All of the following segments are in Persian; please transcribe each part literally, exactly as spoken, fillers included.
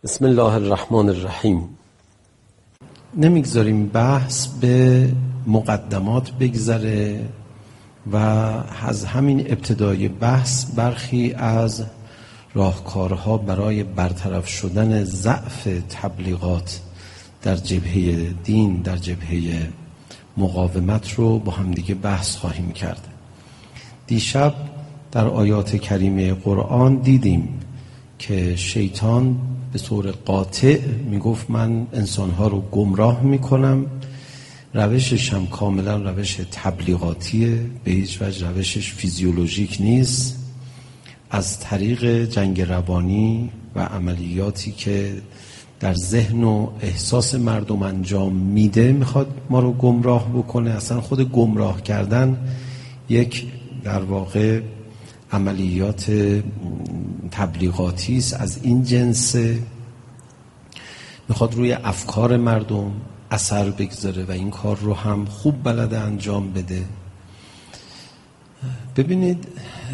بسم الله الرحمن الرحیم. نمیگذاریم بحث به مقدمات بگذره و از همین ابتدای بحث برخی از راهکارها برای برطرف شدن ضعف تبلیغات در جبهه دین، در جبهه مقاومت رو با همدیگه بحث خواهیم کرد. دیشب در آیات کریمه قرآن دیدیم که شیطان به طور قاطع میگفت من انسانها رو گمراه میکنم، روشش هم کاملا روش تبلیغاتیه، به هیچ وجه روشش فیزیولوژیک نیست. از طریق جنگ روانی و عملیاتی که در ذهن و احساس مردم انجام میده میخواد ما رو گمراه بکنه. اصلا خود گمراه کردن یک در واقع عملیات تبلیغاتی است از این جنس، میخواد روی افکار مردم اثر بگذاره و این کار رو هم خوب بلده انجام بده. ببینید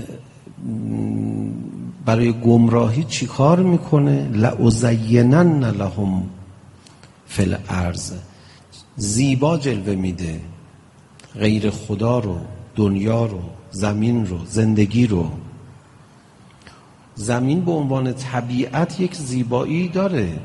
برای گمراهی چی کار میکنه؟ لأزینن لهم فی الارض، زیبا جلوه میده غیر خدا رو، دنیا رو، زمین رو، زندگی رو. زمین به عنوان طبیعت یک زیبایی داره،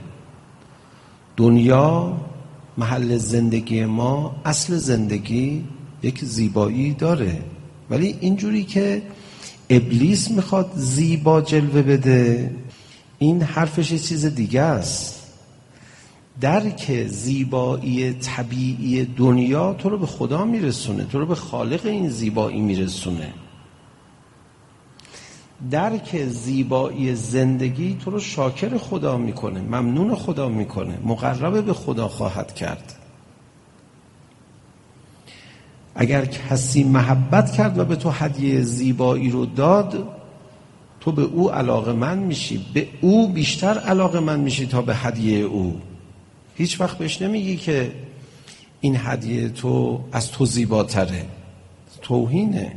دنیا محل زندگی ما، اصل زندگی یک زیبایی داره. ولی اینجوری که ابلیس میخواد زیبا جلوه بده، این حرفش یه چیز دیگه است. درک زیبایی طبیعی دنیا تو رو به خدا میرسونه، تو رو به خالق این زیبایی میرسونه. درک زیبایی زندگی تو رو شاکر خدا میکنه، ممنون خدا میکنه، مقرب به خدا خواهد کرد. اگر کسی محبت کرد و به تو هدیه زیبایی رو داد، تو به او علاقه‌مند میشی، به او بیشتر علاقه‌مند میشی تا به هدیه او. هیچ وقت بهش نمیگی که این هدیه تو از تو زیباتره، توهینه.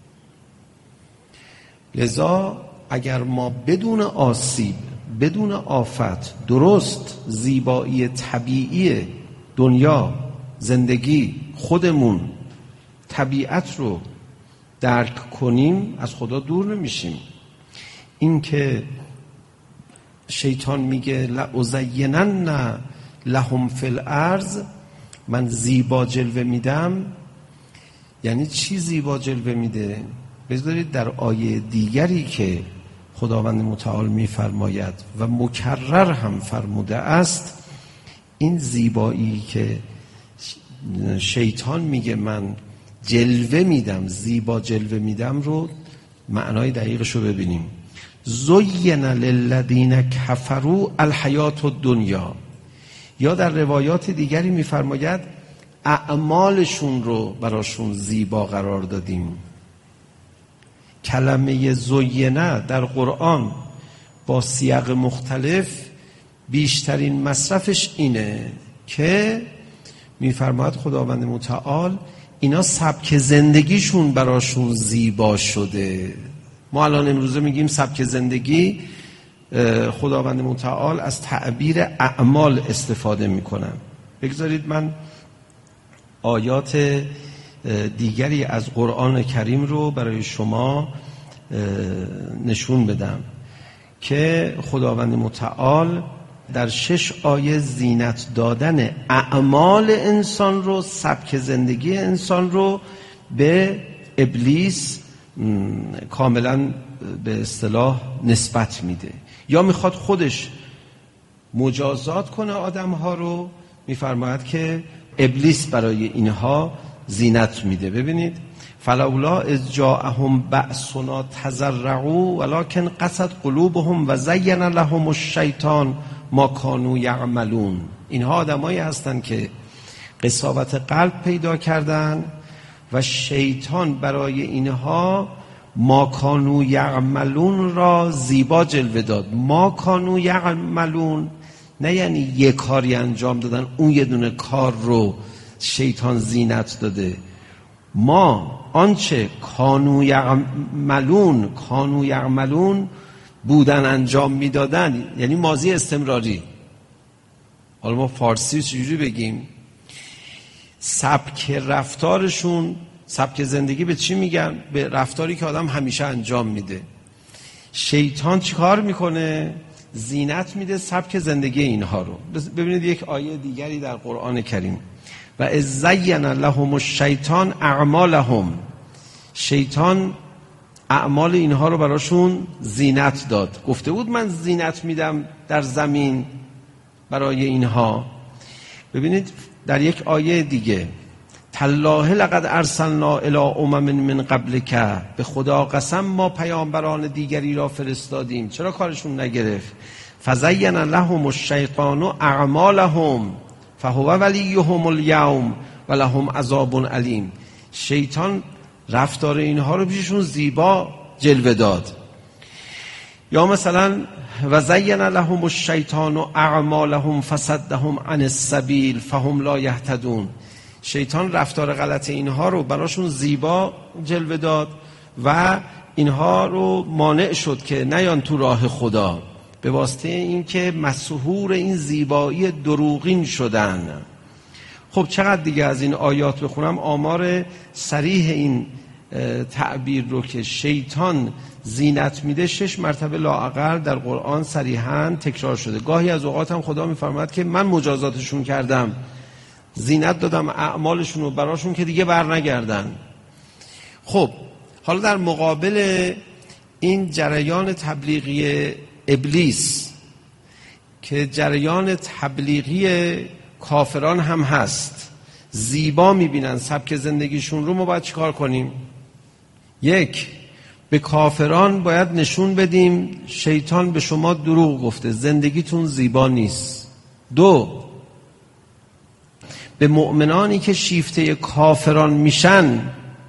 لذا اگر ما بدون آسیب، بدون آفت، درست زیبایی طبیعی دنیا، زندگی، خودمون، طبیعت رو درک کنیم، از خدا دور نمیشیم. این که شیطان میگه لأزینن لهم فی الارض، من زیبا جلوه میدم، یعنی چی زیبا جلوه میده؟ بذارید در آیه دیگری که خداوند متعال میفرماید و مکرر هم فرموده است، این زیبایی که شیطان میگه من جلوه میدم، زیبا جلوه میدم رو معنای دقیقش رو ببینیم. زین للذین کفروا الحیات الدنیا، یا در روایات دیگری میفرماید اعمالشون رو براشون زیبا قرار دادیم. کلمه زینه در قرآن با سیاق مختلف بیشترین مصرفش اینه که میفرماید خداوند متعال اینا سبک زندگیشون براشون زیبا شده. ما الان امروزه میگیم سبک زندگی، خداوند متعال از تعبیر اعمال استفاده میکنن. بگذارید من آیات دیگری از قرآن کریم رو برای شما نشون بدم که خداوند متعال در شش آیه زینت دادن اعمال انسان رو، سبک زندگی انسان رو به ابلیس کاملا به اصطلاح نسبت میده، یا میخواد خودش مجازات کنه آدمها رو. میفرماید که ابلیس برای اینها زینت میده. ببینید فلولا اذ جاءهم بأسنا تضرعوا ولكن قست قلوبهم و زین لهم الشیطان ما کانوا یعملون. اینها آدمایی هستند که قساوت قلب پیدا کردن و شیطان برای اینها ما کانوا یعملون را زیبا جلوه داد. ما کانوا یعملون نه یعنی یک کاری انجام دادن، اون یه دونه کار رو شیطان زینت داده. ما آنچه کانوا یعملون، کانوا یعملون بودن انجام میدادن یعنی ماضی استمراری. حالا ما فارسی چجوری بگیم؟ سبک رفتارشون، سبک زندگی به چی میگن؟ به رفتاری که آدم همیشه انجام میده. شیطان چیکار میکنه؟ زینت میده سبک زندگی اینها رو. ببینید یک آیه دیگری در قرآن کریم، و اذ زین لهم الشیطان اعمالهم، شیطان اعمال اینها رو براشون زینت داد. گفته بود من زینت میدم در زمین برای اینها. ببینید در یک آیه دیگه، تالله لقد ارسلنا الی امم من قبلک، به خدا قسم ما پیامبران دیگری را فرستادیم، چرا کارشون نگرفت؟ فزین لهم الشیطان اعمالهم فهو ولیهم الیوم ولهم عذاب علیم. شیطان رفتار اینها رو پیششون زیبا جلوه داد. یا مثلا و زین لهم الشیطان اعمالهم فصدهم عن السبیل فهم لا یهتدون. شیطان رفتار غلط اینها رو براشون زیبا جلوه داد و اینها رو مانع شد که نیان تو راه خدا، به واسطه اینکه مسحور این زیبایی دروغین شدن. خب چقدر دیگه از این آیات بخونم آمار صریح این تعبیر رو که شیطان زینت میده شش مرتبه لااقل در قرآن صریحاً تکرار شده. گاهی از اوقات هم خدا میفرماید که من مجازاتشون کردم، زینت دادم اعمالشون رو براشون که دیگه بر نگردن. خب حالا در مقابل این جریان تبلیغی ابلیس که جریان تبلیغی کافران هم هست، زیبا میبینن سبک زندگیشون رو، ما باید چیکار کنیم؟ یک، به کافران باید نشون بدیم شیطان به شما دروغ گفته، زندگیتون زیبا نیست. دو، به مؤمنانی که شیفته کافران میشن،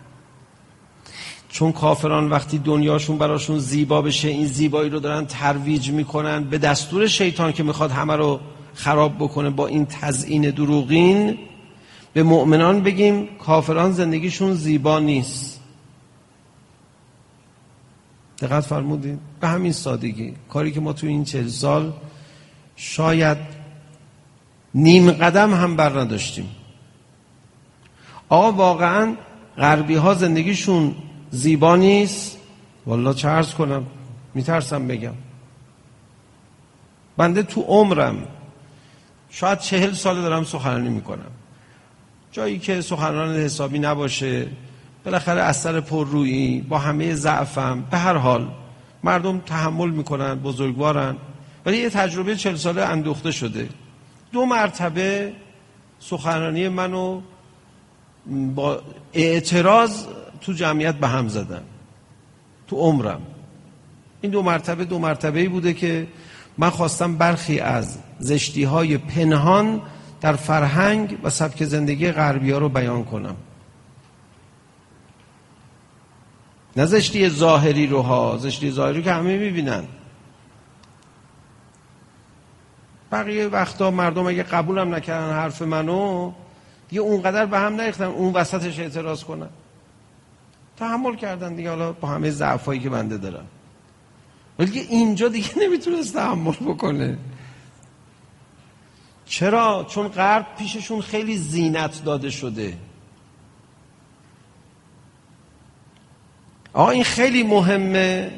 چون کافران وقتی دنیاشون براشون زیبا بشه این زیبایی رو دارن ترویج میکنن به دستور شیطان که میخواد همه رو خراب بکنه با این تزیین دروغین، به مؤمنان بگیم کافران زندگیشون زیبا نیست. دقت فرمودین؟ به همین سادگی کاری که ما تو این چهل سال شاید نیم قدم هم بر نداشتیم. آقا واقعا غربی ها زندگیشون زیبا نیست؟ والله چه عرض کنم، میترسم بگم. بنده تو عمرم شاید چهل سال دارم سخنرانی میکنم، جایی که سخنران حسابی نباشه، بالاخره اثر پررویی با همه ضعفم، به هر حال مردم تحمل میکنن، بزرگوارن، ولی یه تجربه چهل ساله اندوخته شده. دو مرتبه سخنرانی منو با اعتراض تو جمعیت به هم زدن تو عمرم. این دو مرتبه دو مرتبه‌ای بوده که من خواستم برخی از زشتی‌های پنهان در فرهنگ و سبک زندگی غربی‌ها رو بیان کنم. نه زشتی ظاهری رو ها، زشتی ظاهری رو که همه می‌بینن. بقیه وقتا مردم اگه قبولم نکردن حرف منو، دیگه اونقدر به هم نریختن اون وسطش اعتراض کنن، تحمل کردن دیگه، حالا با همه ضعفایی که بنده دارم. ولی اینجا دیگه نمیتونست تحمل بکنه. چرا؟ چون غرب پیششون خیلی زینت داده شده. آقا این خیلی مهمه.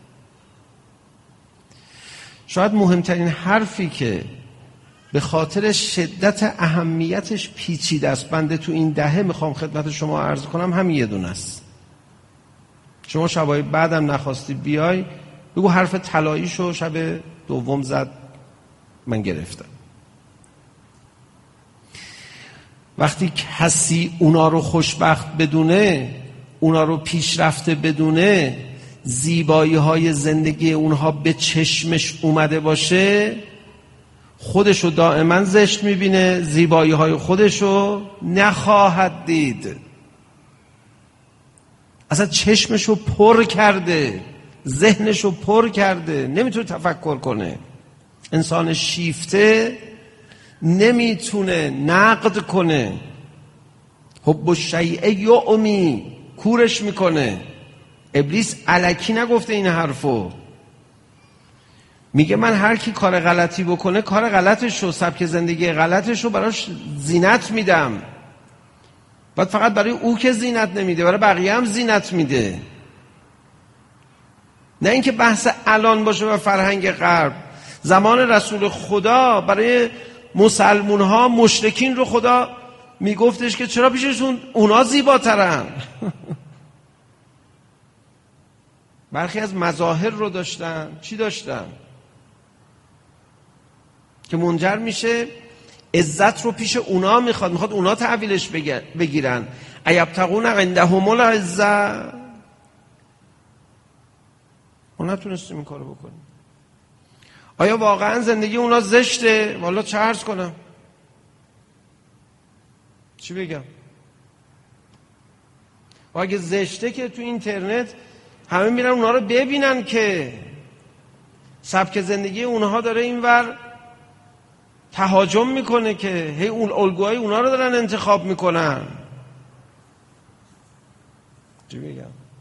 شاید مهمترین حرفی که به خاطر شدت اهمیتش پیچیده است بنده تو این دهه میخوام خدمت شما عرض کنم، همین یه دونه است. شما شبای بعدم نخواستی بیای بگو حرف طلاییشو شب دوم زد من گرفتم. وقتی کسی اونا رو خوشبخت بدونه، اونا رو پیشرفته بدونه، زیبایی های زندگی اونها به چشمش اومده باشه، خودشو دائما زشت میبینه، زیبایی های خودشو نخواهد دید. اصلا چشمشو پر کرده، ذهنشو پر کرده، نمیتونه تفکر کنه. انسان شیفته نمیتونه نقد کنه. حب الشیء یعمی، کورش میکنه. ابلیس الکی نگفته این حرفو. میگه من هر کی کار غلطی بکنه کار غلطش رو، سبک زندگی غلطش رو براش زینت میدم. بعد فقط برای او که زینت نمیده، برای بقیه هم زینت میده. نه اینکه بحث الان باشه و فرهنگ غرب. زمان رسول خدا برای مسلمون ها مشرکین رو خدا میگفتش که چرا پیششون اونا زیباترن. برخی از مظاهر رو داشتن. چی داشتن؟ که منجر میشه عزت رو پیش اونا میخواد، میخواد اونا تحویلش بگیرن. ایبتغون عندهم العزة. ما نتونستیم این کارو بکنیم. آیا واقعا زندگی اونا زشته؟ والا چه عرض کنم؟ چی بگم؟ و اگه زشته که تو اینترنت همه میرن اونا رو ببینن که سبک زندگی اونها داره اینور تهاجم میکنه، که هی اون الگوهای اونا رو دارن انتخاب میکنن. چی بگم؟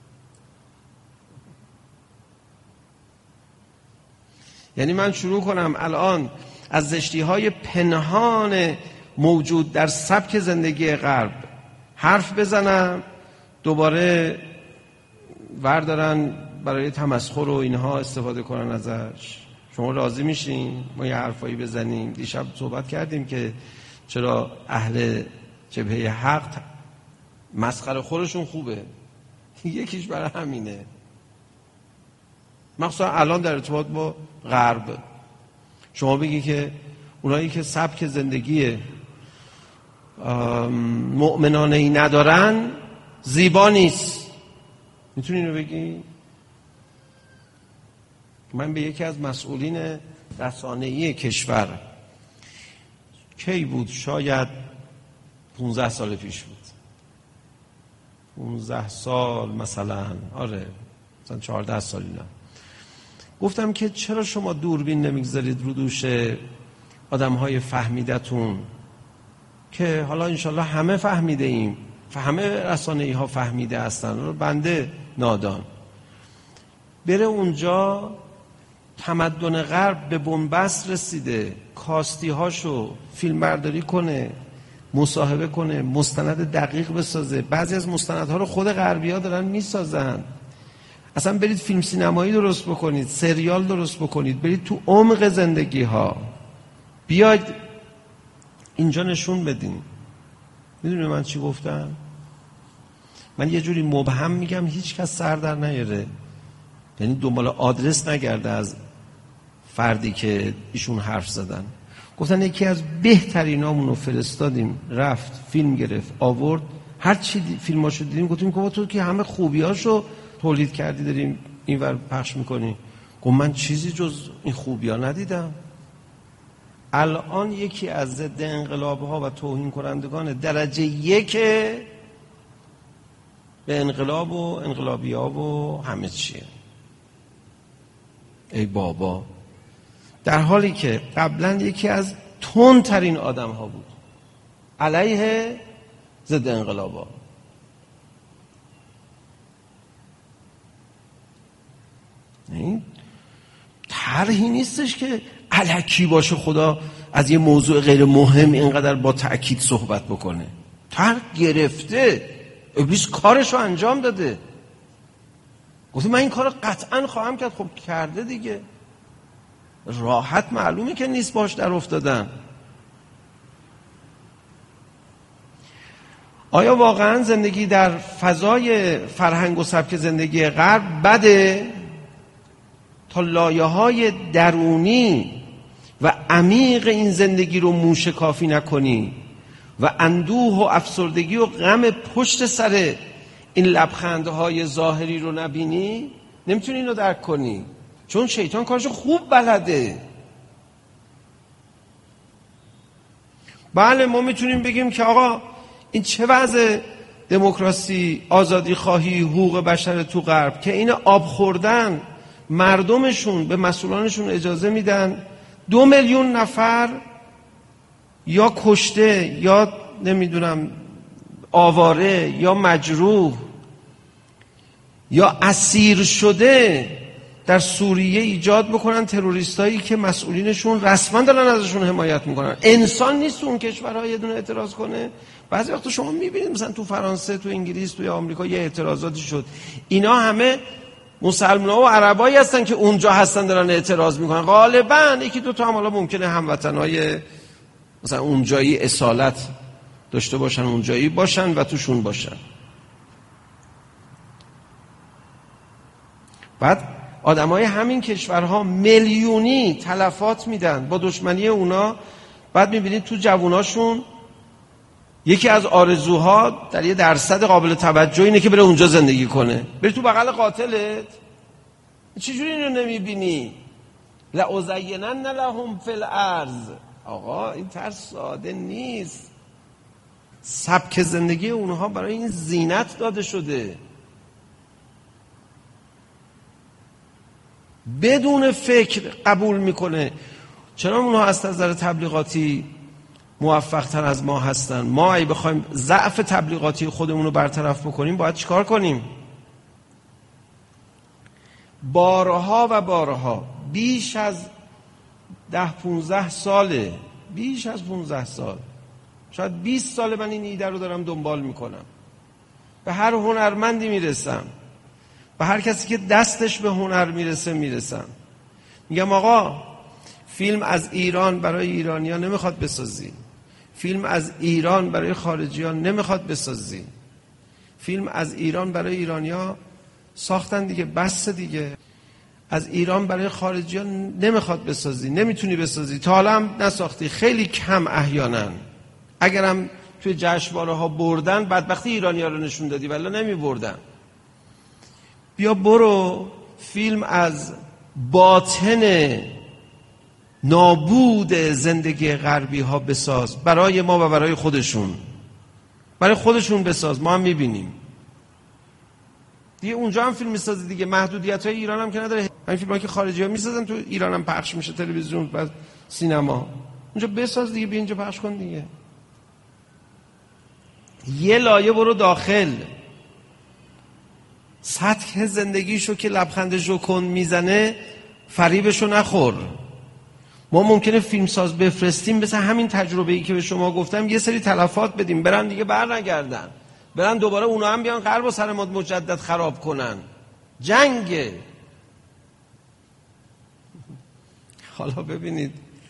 یعنی من شروع کنم الان از زشتی‌های پنهان موجود در سبک زندگی غرب حرف بزنم، دوباره وردارن برای تمسخر و اینها استفاده کنن ازش. شما راضی میشین ما یه حرفایی بزنیم؟ دیشب صحبت کردیم که چرا اهل جبهه حق مسخره خورشون خوبه. یکیش برای همینه، مخصوصا الان در ارتباط با غرب. شما بگی که اونایی که سبک زندگی مؤمنانه ای ندارن زیبا نیست، میتونی اینو بگی؟ من به یکی از مسئولین رسانه‌ای کشور، کی بود؟ شاید پونزده سال پیش بود، پونزده سال مثلا، آره مثلا چهارده سال اینا. گفتم که چرا شما دوربین نمیگذارید رو دوش آدم‌های فهمیدتون که حالا انشالله همه فهمیده ایم، همه رسانه‌ای ها فهمیده هستن، بنده نادان. بره اونجا تمدن غرب به بنبست رسیده، کاستی هاشو فیلم برداری کنه، مصاحبه کنه، مستند دقیق بسازه. بعضی از مستندها رو خود غربی ها دارن میسازن. اصلا برید فیلم سینمایی درست بکنید، سریال درست بکنید، برید تو عمق زندگی ها، بیاید اینجا نشون بدین. میدونی من چی گفتم؟ من یه جوری مبهم میگم هیچ کس سر در نیاره، یعنی دنبال آدرس نگرده از فردی که ایشون حرف زدن. گفتن یکی از بهترینامون رو فرستادیم، رفت فیلم گرفت آورد، هر چی دی فیلماشو دیدیم گفتیم که تو که همه خوبیاشو تولید کردی داریم اینور پخش میکنی. گفت من چیزی جز این خوبیا ندیدم. الان یکی از ضد انقلاب‌ها و توهین کنندگان درجه یک به انقلاب و انقلابی‌ها و همه چیه. ای بابا، در حالی که قبلا یکی از تندترین آدم‌ها بود علیه ضد انقلاب‌ها. این طرحی نیستش که الکی باشه خدا از یه موضوع غیر مهم اینقدر با تأکید صحبت بکنه. طرح گرفته، ابلیس کارشو انجام داده، گفته من این کارو قطعا خواهم کرد. خب کرده دیگه، راحت معلومه که نیست باش در افتادن. آیا واقعا زندگی در فضای فرهنگ و سبک زندگی غرب بده؟ تا لایه‌های درونی و عمیق این زندگی رو موشکافی نکنی و اندوه و افسردگی و غم پشت سر این لبخندهای ظاهری رو نبینی، نمیتونی اینو درک کنی، چون شیطان کارشو خوب بلده. بله ما میتونیم بگیم که آقا این چه وضع دموکراسی، آزادی خواهی، حقوق بشر تو غرب که این آب خوردن مردمشون به مسئولانشون اجازه میدن دو میلیون نفر یا کشته یا نمیدونم آواره یا مجروح یا اسیر شده در سوریه ایجاد بکنن تروریستایی که مسئولینشون رسما دارن ازشون حمایت میکنن. انسان نیست تو اون کشورها یه دونه اعتراض کنه؟ بعضی وقتا شما میبینید مثلا تو فرانسه، تو انگلیس، تو آمریکا یه اعتراضاتی شد، اینا همه مسلمان‌ها و عربایی هستن که اونجا هستن دارن اعتراض میکنن. غالبا یکی دو تا هم حالا ممکنه هموطنای مثلا اونجایی اصالت داشته باشن، اونجایی باشن و توشون باشن. بعد آدمای همین کشورها میلیونی تلفات میدن با دشمنی اونا. بعد میبینید تو جووناشون یکی از آرزوها در یه درصد قابل توجه اینه که بره اونجا زندگی کنه. بری تو بغل قاتلت. چجوری اینو نمیبینی؟ لأزینن لهم فی الارض. آقا این طرز ساده نیست. سبک زندگی اونها برای این زینت داده شده. بدون فکر قبول میکنه. چرا اونها از نظر تبلیغاتی موفق تر از ما هستن؟ ما اگه بخوایم ضعف تبلیغاتی خودمون رو برطرف بکنیم باید چیکار کنیم؟ بارها و بارها بیش از ده پونزده ساله، بیش از پونزده سال، شاید بیست ساله من این ایده رو دارم دنبال میکنم. به هر هنرمندی میرسم، به هر کسی که دستش به هنر میرسه میرسم، میگم آقا فیلم از ایران برای ایرانیان نمیخواد بسازی، فیلم از ایران برای خارجیان نمیخواد بسازی، فیلم از ایران برای ایرانیا ساختن دیگه، بس دیگه. از ایران برای خارجیان نمیخواد بسازی، نمیتونی بسازی، تا حالا هم نساختی، خیلی کم احیانا. اگرم توی جشنواره ها بردن بدبختی ایرانی‌ها رو نشون دادی، ولی نمی بردن. بیا برو فیلم از باطن نابود زندگی غربی ها بساز، برای ما و برای خودشون، برای خودشون بساز، ما هم میبینیم دیگه. اونجا هم فیلم میسازی دیگه، محدودیت های ایران هم که نداره. همین فیلم ها که خارجی ها میسازن تو ایران هم پخش میشه، تلویزیون و سینما. اونجا بساز دیگه، بیا اینجا پخش کن دیگه. یه لایه برو داخل، سطح زندگیشو که لبخند ژوکن میزنه فریبشو نخور. ما ممکنه فیلمساز بفرستیم مثل همین تجربه‌ای که به شما گفتم، یه سری تلفات بدیم، برن دیگه بر نگردن، برن دوباره اونا هم بیان غرب و سر ما مجدد خراب کنن. جنگه. حالا ببینید،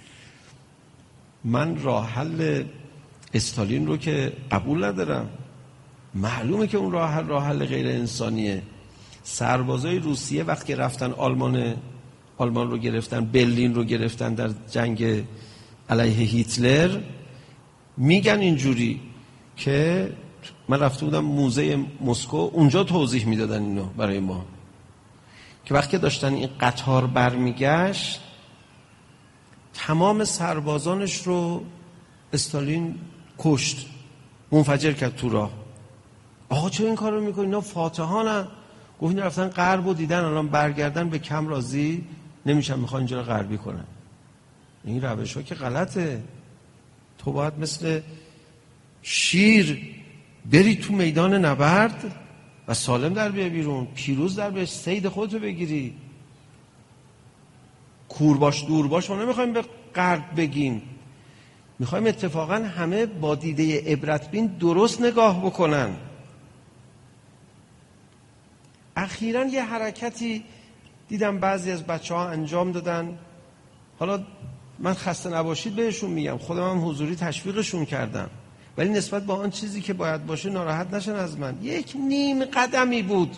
من راه حل استالین رو که قبول ندارم. معلومه که اون راه حل راه حل غیر انسانیه. سربازای روسیه وقتی رفتن آلمان آلمان رو گرفتن، برلین رو گرفتن در جنگ علیه هیتلر، میگن اینجوری که من رفته بودم موزه مسکو، اونجا توضیح میدادن اینو برای ما که وقتی داشتن این قطار برمیگشت تمام سربازانش رو استالین کشت، منفجر کرد تو راه. آقا چرا این کار رو میکنی؟ اینا فاتحانن. گفت این رفتن غرب و دیدن، الان برگردن به کم راضی نمیشن، میخوان اینجا رو غربی کنن. این روش ها که غلطه. تو باید مثل شیر بری تو میدان نبرد و سالم در بیای بیرون، پیروز در بیای، صید خودتو بگیری. کور باش دور باش. ما نمیخوایم به غرب بگیم، میخوایم اتفاقا همه با دیده عبرت بین درست نگاه بکنن. اخیراً یه حرکتی دیدم بعضی از بچه ها انجام دادن، حالا من خسته نباشید بهشون میگم، خودم هم حضوری تشویقشون کردم، ولی نسبت با آن چیزی که باید باشه ناراحت نشن از من. یک نیم قدمی بود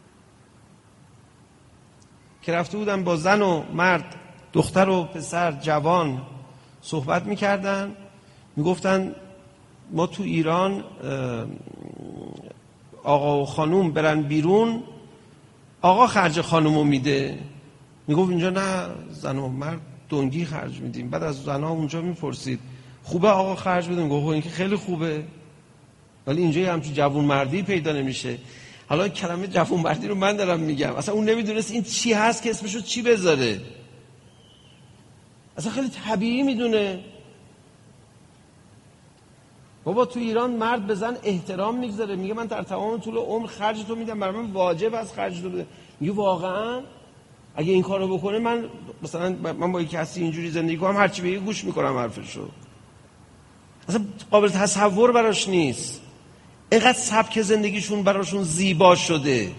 که رفته بودن با زن و مرد، دختر و پسر جوان صحبت میکردن، میگفتن ما تو ایران آقا و خانوم برن بیرون، آقا خرج خانومو میده. میگفت اینجا نه، زن و مرد دنگی خرج میدیم. بعد از زنها اونجا میپرسید خوبه آقا خرج بده؟ میگفت این که خیلی خوبه، ولی اینجا همچین جوون مردی پیدا نمیشه. حالا کلمه جوون مردی رو من دارم میگم، اصلا اون نمیدونست این چی هست که اسمشو چی بذاره، اصلا خیلی طبیعی میدونه. بابا تو ایران مرد به زن احترام میگذاره، میگه من در تمام طول عمر خرج تو میدم، برای من واجب از خرج تو بده. میگه واقعا؟ اگه این کارو بکنه من مثلا من با یک کسی اینجوری زندگی کنم، هرچی بگه گوش میکنم حرفشو. اصلا قابل تصور براش نیست. اینقدر سبک زندگیشون براشون زیبا شده.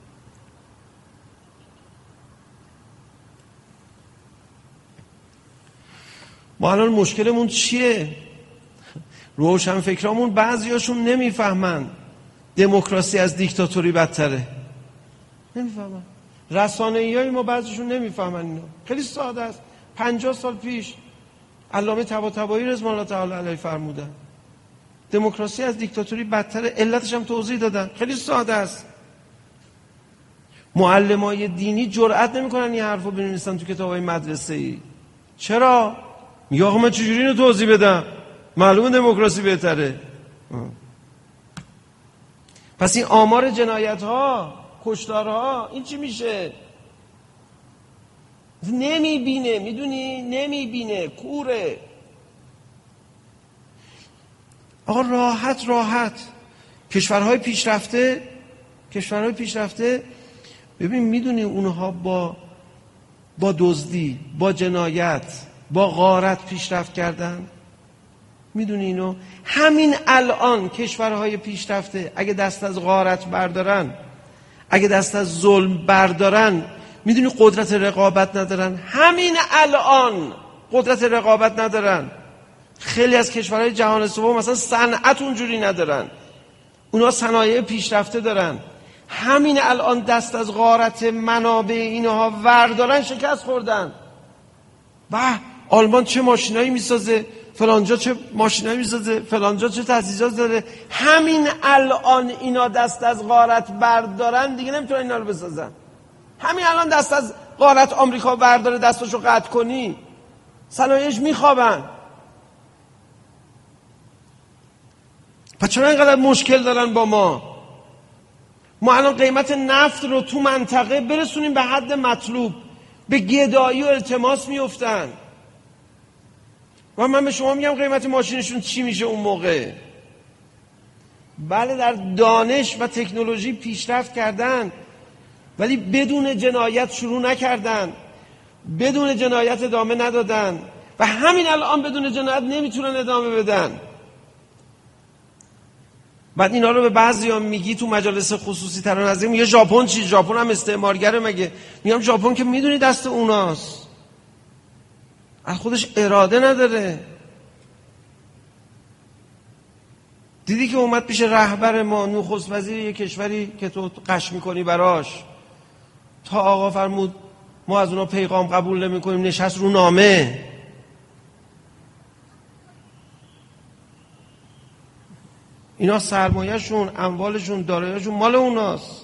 ما الان مشکلمون چیه؟ روشن فکرامون بعضیاشون نمیفهمن دموکراسی از دیکتاتوری بدتره. نمیفهمن. رسانه‌ای های ما بعضیشون نمیفهمن اینو. خیلی ساده است. پنجاه سال پیش علامه طباطبایی رضوان الله تعالی علیه فرمودن دموکراسی از دیکتاتوری بدتره، علتش هم توضیح دادن. خیلی ساده است. معلمای دینی جرئت نمیکنن این حرفو بنویسن تو کتابای مدرسه‌ای. چرا؟ میگه آقا من چجوری اینو توضیح بدم؟ معلومه دموکراسی بهتره. پس این آمار جنایت ها، کشتار ها، این چی میشه؟ نمیبینه، میدونی؟ نمیبینه، کوره. آقا راحت راحت کشورهای پیشرفته کشورهای پیشرفته ببین میدونی اونها با با دزدی، با جنایت، با غارت پیشرفت کردن. میدونی اینو؟ همین الان کشورهای پیشرفته اگه دست از غارت بردارن، اگه دست از ظلم بردارن، میدونی قدرت رقابت ندارن. همین الان قدرت رقابت ندارن. خیلی از کشورهای جهان سوم مثلا صنعت اونجوری ندارن، اونا صنایع پیشرفته دارن. همین الان دست از غارت منابع اینها وردارن، شکست خوردن. به آلمان چه ماشینایی میسازه، فلانجا چه ماشینایی میسازه، فلانجا چه تجهیزات داره. همین الان اینا دست از غارت بردارن، دیگه نمیتونن اینا رو بسازن. همین الان دست از غارت آمریکا برداره، دستاشو قطع کنی، صنایعش میخوابن. پس چرا اینقدر مشکل دارن با ما؟ ما الان قیمت نفت رو تو منطقه برسونیم به حد مطلوب، به گدایی و التماس میافتن. و من به شما میگم قیمت ماشینشون چی میشه اون موقع. بله در دانش و تکنولوژی پیشرفت کردن، ولی بدون جنایت شروع نکردن، بدون جنایت ادامه ندادن و همین الان بدون جنایت نمیتونن ادامه بدن. بعد اینا رو به بعضیا میگی تو مجالس خصوصی تر نزدیک، میگه ژاپن چی؟ ژاپن هم استعمارگره مگه؟ میگم ژاپن که میدونی دست اوناست، از خودش اراده نداره. دیدی که اومد پیش رهبر ما، نخست وزیر یک کشوری که تو قش میکنی براش، تا آقا فرمود ما از اونا پیغام قبول نمی کنیم، نشست رو نامه. اینا سرمایه‌شون، اموالشون، دارایی‌شون مال اوناست.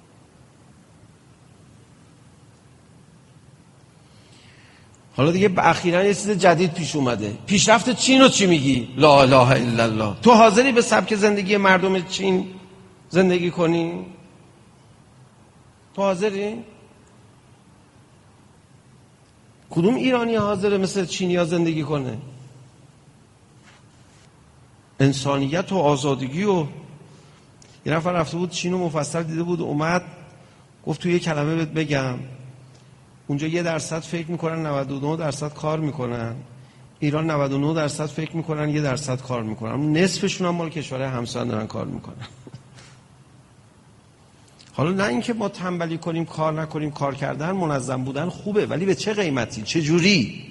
حالا دیگه اخیراً یه چیز جدید پیش اومده. پیشرفت چین رو چی میگی؟ لا اله الا الله. تو حاضری به سبک زندگی مردم چین زندگی کنی؟ تو حاضری؟ کدوم ایرانی حاضره مثل چینی‌ها زندگی کنه؟ انسانیت و آزادگی. و یه نفر رفته بود چین و مفصل دیده بود، اومد گفت تو یه کلمه بهت بگم، اونجا یه درصد فکر میکنن نود و نه درصد کار میکنن، ایران نود و نه درصد فکر میکنن یه درصد کار میکنن، نصفشون هم مال کشورهای همسایه دارن کار میکنن. حالا نه اینکه ما تنبلی کنیم کار نکنیم، کار کردن منظم بودن خوبه، ولی به چه قیمتی؟ چه جوری؟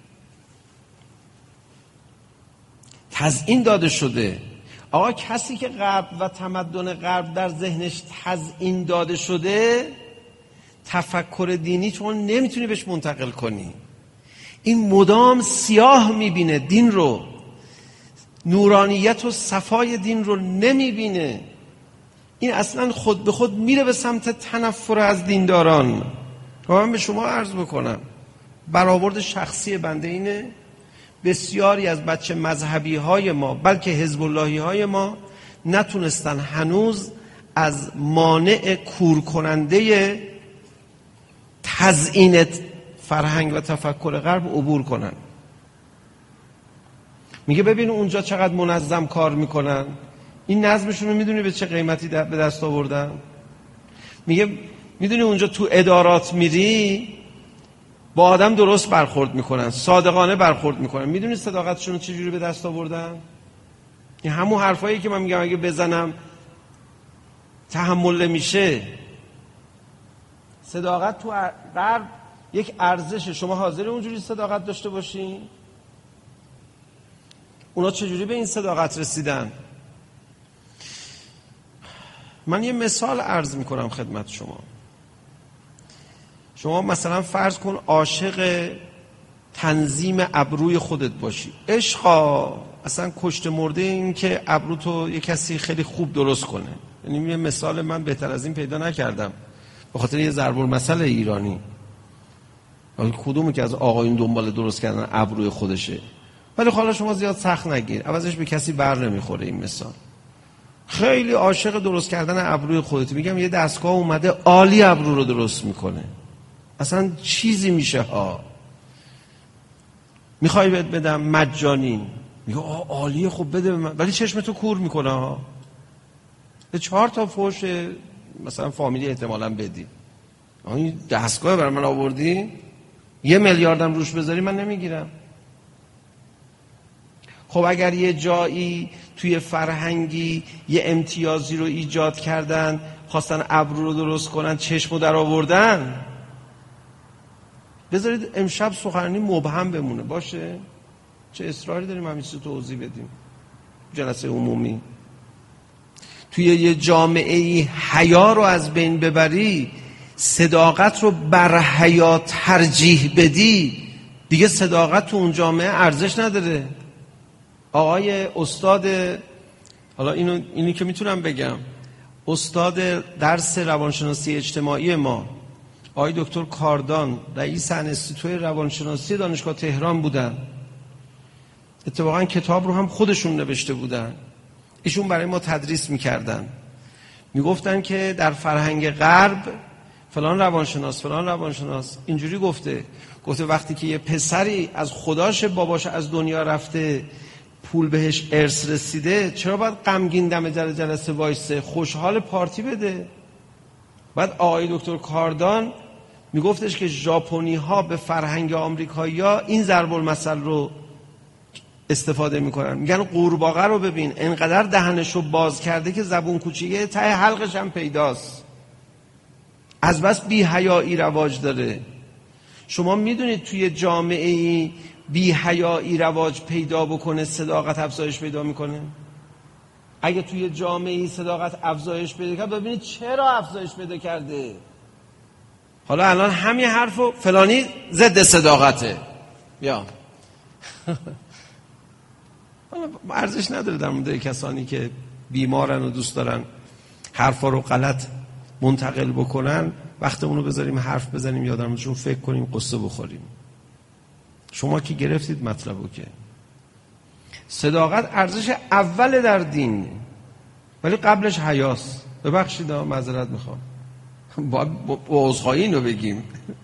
تزیین داده شده. آقا کسی که غرب و تمدن غرب در ذهنش تزیین داده شده، تفکر دینی چون نمیتونی بهش منتقل کنی. این مدام سیاه میبینه دین رو، نورانیت و صفای دین رو نمیبینه. این اصلا خود به خود میره به سمت تنفر از دینداران. و من به شما عرض بکنم برآورد شخصی بنده اینه، بسیاری از بچه مذهبی های ما بلکه حزب اللهی های ما نتونستن هنوز از مانع کور کننده تزیین فرهنگ و تفکر غرب عبور کنن. میگه ببین اونجا چقدر منظم کار میکنن، این نظمشون رو میدونی به چه قیمتی به دست آوردن؟ میگه میدونی اونجا تو ادارات میری با آدم درست برخورد میکنن، صادقانه برخورد میکنن. میدونی صداقتشون چجوری به دست آوردن؟ این همون حرفایی که من میگم اگه بزنم تحمل نمیشه. صداقت تو غرب یک ارزشه. شما حاضر اونجوری صداقت داشته باشین؟ اونا چجوری به این صداقت رسیدن؟ من یه مثال عرض میکنم خدمت شما. شما مثلا فرض کن عاشق تنظیم ابروی خودت باشی. عشقا اصلا کشته مرده این که ابرو تو یه کسی خیلی خوب درست کنه. یعنی یه مثال من بهتر از این پیدا نکردم به خاطر یه ضرب المثل ایرانی. ولی کدومی که از آقایون دنبال درست کردن ابروی خودشه؟ ولی حالا شما زیاد سخت نگیر، عوضش به کسی بر نمیخوره این مثال. خیلی عاشق درست کردن ابروی خودت، میگم یه دستگاه اومده عالی ابرو رو درست میکنه، اصلا چیزی میشه ها. میخوای بهت بدم مجانی، میگه آه عالیه خب بده به من، ولی چشمتو کور میکنه ها. به چهار تا فوش مثلا فامیلی احتمالاً بدی، این دستگاه برای من آوردی، یه میلیاردم روش بذاری من نمیگیرم. خب اگر یه جایی توی فرهنگی یه امتیازی رو ایجاد کردن، خواستن ابرو رو درست کنن، چشمو در آوردن، بذارید امشب سخنرانی مبهم بمونه باشه. چه اصراری داریم همیشه توضیح بدیم جلسه عمومی؟ توی یه جامعه‌ای حیا رو از بین ببری، صداقت رو بر حیا ترجیح بدی، دیگه صداقت تو اون جامعه ارزش نداره. آقای استاد، حالا اینو اینی که میتونم بگم، استاد درس روانشناسی اجتماعی ما، آقای دکتر کاردان، رئیس انستیتوی روانشناسی دانشگاه تهران بودن. اتفاقا کتاب رو هم خودشون نوشته بودن. ایشون برای ما تدریس میکردن، میگفتن که در فرهنگ غرب فلان روانشناس فلان روانشناس اینجوری گفته گفته وقتی که یه پسری از خداش باباش از دنیا رفته، پول بهش ارث رسیده، چرا باید غمگین دم در جلسه وایسه؟ خوشحال پارتی بده. بعد آقای دکتر کاردان میگفتش که ژاپنی ها به فرهنگ آمریکایی ها این ضرب المثل رو استفاده میکنن، میگن قورباغه رو ببین انقدر دهنشو باز کرده که زبون کوچیکه ته حلقش هم پیداست، از بس بی حیایی رواج داره. شما میدونید توی جامعه بی حیایی رواج پیدا بکنه صداقت افزایش پیدا میکنه؟ اگه توی جامعه صداقت افزایش پیدا کرد، ببینید چرا افزایش پیدا کرده. حالا الان همین حرفو فلانی ضد صداقته، یا ارزش نداره در مورد کسانی که بیمارن و دوست دارن حرفا رو غلط منتقل بکنن وقتمون رو بذاریم حرف بزنیم یا در موردشون فکر کنیم، قصه بخوریم. شما که گرفتید مطلبو که صداقت ارزش اول در دین، ولی قبلش حیاست. ببخشید معذرت میخوام، باید با عذرخواهی اینو بگیم،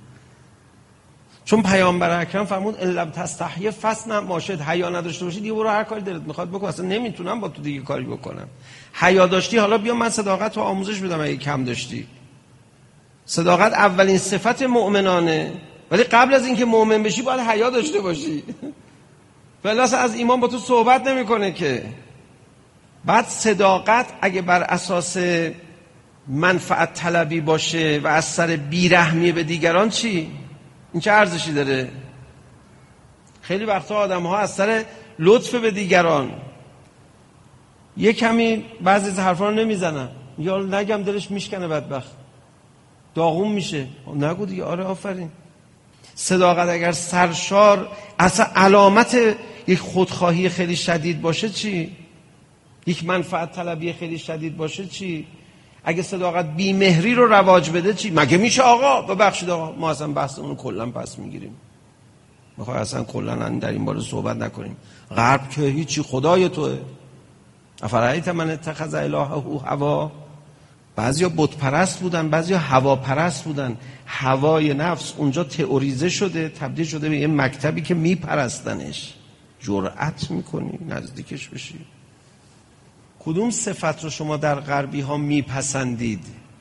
چون پیامبر اکرم فرمود ان لم تستحی فاصنع ما شئت، حیا نداشته باشی دیگه برو هر کاری دلت میخواد بکن، اصلا نمیتونم با تو دیگه کاری بکنم. حیا داشتی حالا بیا من صداقت رو آموزش بدم اگه کم داشتی. صداقت اولین صفت مؤمنانه، ولی قبل از اینکه مؤمن بشی باید حیا داشته باشی. فلاس از ایمان با تو صحبت نمیکنه که. بعد صداقت اگه بر اساس منفعت طلبی باشه و از سر بیرحمی به دیگران، چی؟ این چه ارزشی داره؟ خیلی وقتا آدم ها از سر لطف به دیگران یه کمی بعضی از حرفا رو نمیزنن، یا نگم دلش میشکنه بدبخت داغون میشه، نگو دیگه. آره آفرین. صداقت اگر سرشار اصلا علامت یک خودخواهی خیلی شدید باشه چی؟ یک منفعت طلبی خیلی شدید باشه چی؟ اگه صداقت بیمهری رو رواج بده چی؟ مگه میشه آقا؟ ببخشید آقا ما اصلا بحثمون رو کلا پس میگیریم، میخوای اصلا کلا در این باره صحبت نکنیم. غرب که هیچی خدای توه. افرایت من اتخذ الهه هوا. بعضیا بت پرست بودن، بعضیا هوا پرست بودن. هوای نفس اونجا تئوریزه شده، تبدیل شده به یه مکتبی که میپرستنش. جرأت میکنی نزدیکش بشی؟ کدوم صفت رو شما در غربی ها میپسندید؟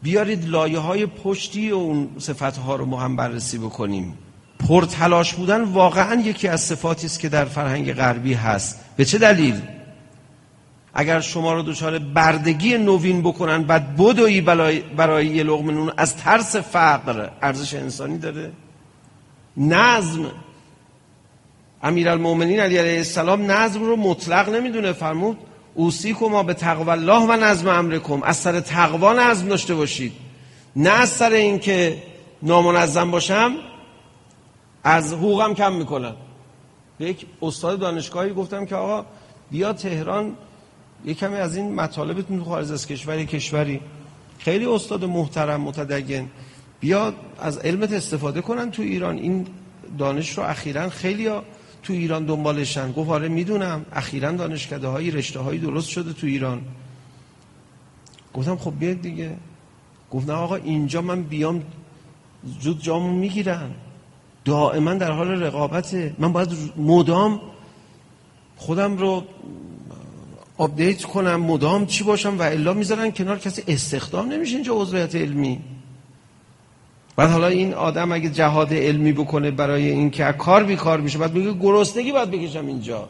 بیارید لایه های پشتی و اون صفتها رو ما هم بررسی بکنیم. پرتلاش بودن واقعا یکی از صفاتی است که در فرهنگ غربی هست. به چه دلیل؟ اگر شما رو دچار بردگی نوین بکنن بعد بدویی برای یه لقمه نون از ترس فقر، ارزش انسانی داره؟ نظم، امیرالمومنین علی علیه السلام نظم رو مطلق نمیدونه، فرمود اوصیکم به تقوی الله و نظم امرکم، از سر تقوا نظم داشته باشید، نه از سر این که نامنظم باشم از حقوقم کم میکنم. به یک استاد دانشگاهی گفتم که آقا بیا تهران یک کمی از این مطالبتون تو خارج از کشوری کشوری خیلی استاد محترم متدین، بیا از علمت استفاده کنن تو ایران. این دانش رو اخیراً خیلی ها تو ایران دنبالشن. گفت آره میدونم اخیراً دانشکده های رشته هایی درست شده تو ایران. گفتم خب بیاد دیگه. گفت نه آقا اینجا من بیام زود جامو میگیرن، دائما در حال رقابته، من باید مدام خودم رو آپدیت کنم، مدام چی باشم و الا میذارن کنار، کسی استخدام نمیشه اینجا عضویت علمی. بعد حالا این آدم اگه جهاد علمی بکنه برای این که کار بیکار میشه، بعد میگه گرسنگی باید بکشم اینجا.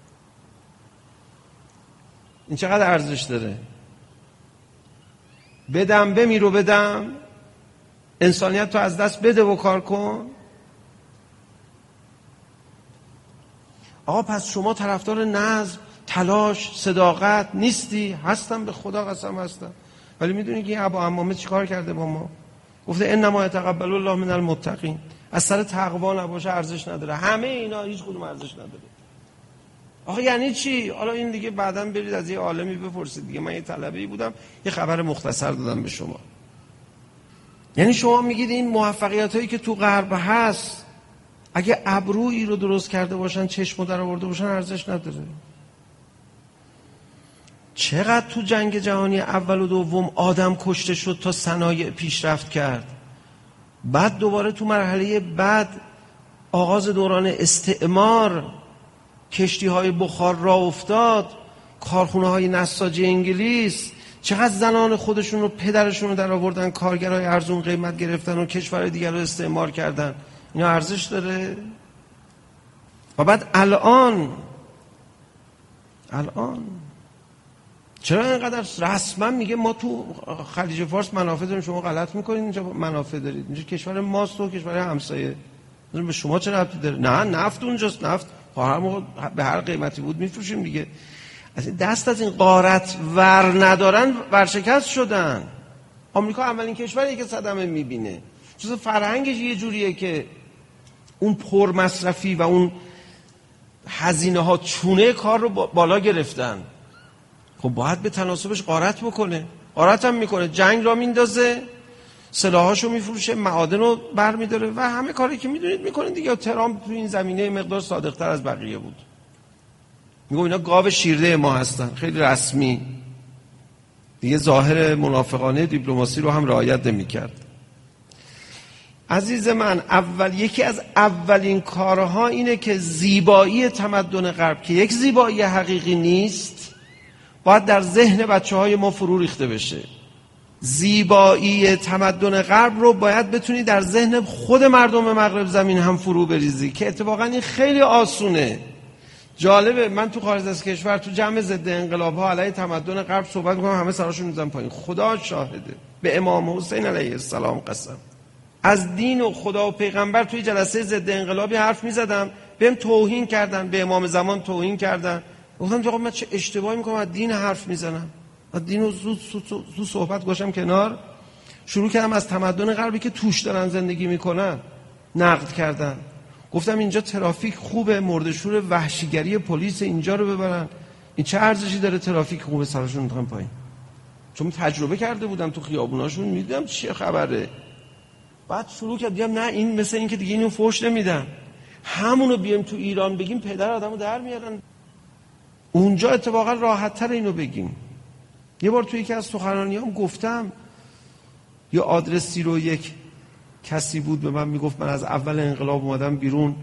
این چقدر ارزش داره؟ بدم بمیرو بدم، انسانیت تو از دست بده و کار کن. آقا پس شما طرفدار نظم، تلاش، صداقت نیستی؟ هستم، به خدا قسم هستم. ولی میدونی که این ابا عمامه چی کار کرده با ما؟ گفته انما یتقبل الله من المتقین. از سر تقوا نباشه ارزش نداره. همه اینا هیچ کدوم ارزش نداره. آخه یعنی چی؟ حالا این دیگه بعداً برید از یه عالمی بپرسید دیگه. من یه طلبه‌ای بودم یه خبر مختصر دادم به شما. یعنی شما میگید این موفقیت هایی که تو غرب هست اگه ابرویی رو درست کرده باشن، چشمو در آورده باشن، ارزش نداره. چقدر تو جنگ جهانی اول و دوم آدم کشته شد تا صنایع پیشرفت کرد. بعد دوباره تو مرحله بعد آغاز دوران استعمار، کشتی های بخار راه افتاد، کارخونه های نساجی انگلیس، چقدر زنان خودشون رو پدرشون رو در آوردن، کارگرای ارزون قیمت گرفتن و کشورهای دیگر رو استعمار کردن. اینا ارزش داره؟ و بعد الان الان چرا اینقدر رسما میگه ما تو خلیج فارس منافع داریم، شما غلط میکنید، اینجا منافع دارید، اینجا کشور ماست و کشور همسایه، به شما چه ربطی داره؟ نه نفت اونجاست، نفت هر موقع به هر قیمتی بود میفروشیم دیگه. از دست از این غارت ور ندارن، ورشکست شدن. آمریکا اولین کشوریه که صدمه میبینه، چون فرهنگش یه جوریه که اون پر مصرفی و اون هزینه ها چونه کار رو بالا گرفتن. خب باید به تناسبش غارت بکنه، غارت هم میکنه، جنگ را میندازه، سلاحاشو میفروشه، معادن رو برمیداره و همه کاری که میدونید میکنه دیگه. ترامپ تو این زمینه مقدار صادقتر از بقیه بود، میگم اینا گاو شیرده ما هستن، خیلی رسمی دیگه، ظاهر منافقانه دیپلماسی رو هم رعایت نمیکرد. عزیز من، اول یکی از اولین کارها اینه که زیبایی تمدن غرب که یک زیبایی حقیقی نیست، باید در ذهن بچه‌های ما فرو ریخته بشه. زیبایی تمدن غرب رو باید بتونی در ذهن خود مردم مغرب زمین هم فرو بریزی، که اتفاقا این خیلی آسونه. جالبه، من تو خارج از کشور تو جمع ضد انقلاب ها علیه تمدن غرب صحبت می‌کنم، همه سراشون می‌زنن پایین. خدا شاهده، به امام حسین علیه السلام قسم، از دین و خدا و پیغمبر توی جلسه ضد انقلابی حرف می‌زدم، بهم توهین کردن، به امام زمان توهین کردن. گفتم آقا من چه اشتباهی می‌کنم، از دین حرف می‌زنم، از دین رو زود زود صحبت گوشم کنار. شروع کردم از تمدن غربی که توش دارن زندگی می‌کنن نقد کردن. گفتم اینجا ترافیک خوبه، مرده‌شور وحشیگری پلیس اینجا رو ببرن، این چه ارزشی داره ترافیک خوبه، سرشون می‌خوام پایین. چون تجربه کرده بودم تو خیابوناشون، می‌دیدم چه خبره. بعد شروع کردم نه این مثل این که دیگه اینو فوش نمیدن، همونو بیام تو ایران بگیم پدر آدمو در میارن. اونجا اتفاقا راحت‌تر اینو بگیم. یه بار توی یکی از سخنرانیام گفتم، یه آدرسی رو یک کسی بود به من میگفت من از اول انقلاب اومدم بیرون